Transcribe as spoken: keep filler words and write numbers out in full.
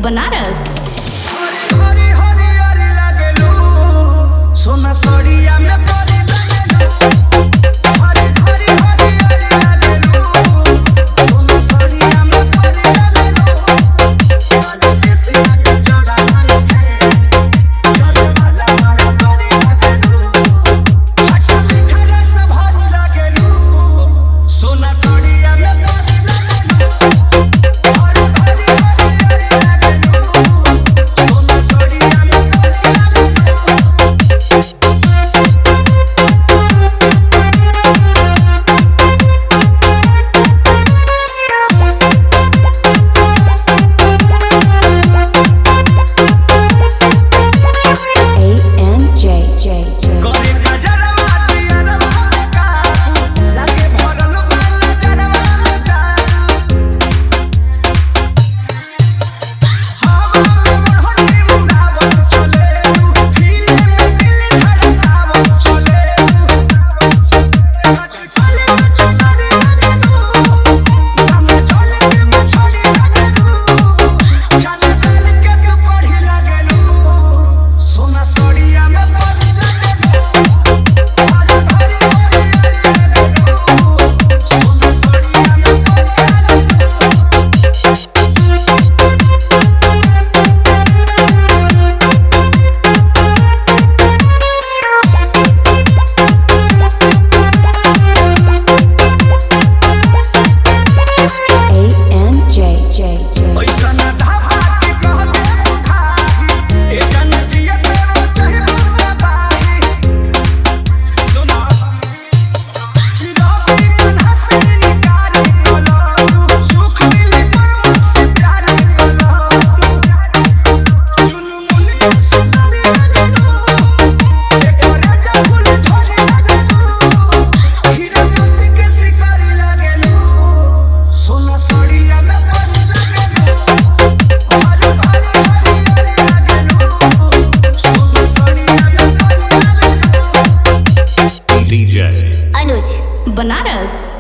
बनारस। हरी हरी हरी लागेलू सोना सड़िया में परी लागेलू हरी हरी हरी हरी लागेलू सोना सड़िया में परी लागेलू वाला देसिया के जोड़ा मारे चले वाला मारे परी लागेलू हटा मीठा रस भरी लागेलू सोना सड़िया में परी लागेलू हरी हरी हरी हरी लागेलू सोना सड़िया में परी लागेलू। गोरी गजरवा दियरवा में काबू लागे भरल बा नजरवा में जादू हवा में मोहनी मुनावत चलेलू फीले में दिल धड़कावत चलेलू कच चले तो चुनरी लगेलू नाम चले के मछली लगेलू जाने डाल के तू पढ़ी लगेलू सोना सड़िया में परी ऐसा न धावा के कहते बुखारी ए जन जिया ते वो चाहे मुर्दा बाही सुना निराली मन हंसी निकारी कलो सुख मिली पर मुझसे प्यार कलो चुनमुनी सुंदरी लगेलू एक राजा फूल झड़ी लगेलू हीरा मोती के शिकारी लगेलू सोना सड़िया में परी लगेलू हरी हरी हरी हरी लागेलू सोना सड़िया में परी लगेलू। D J Banaras.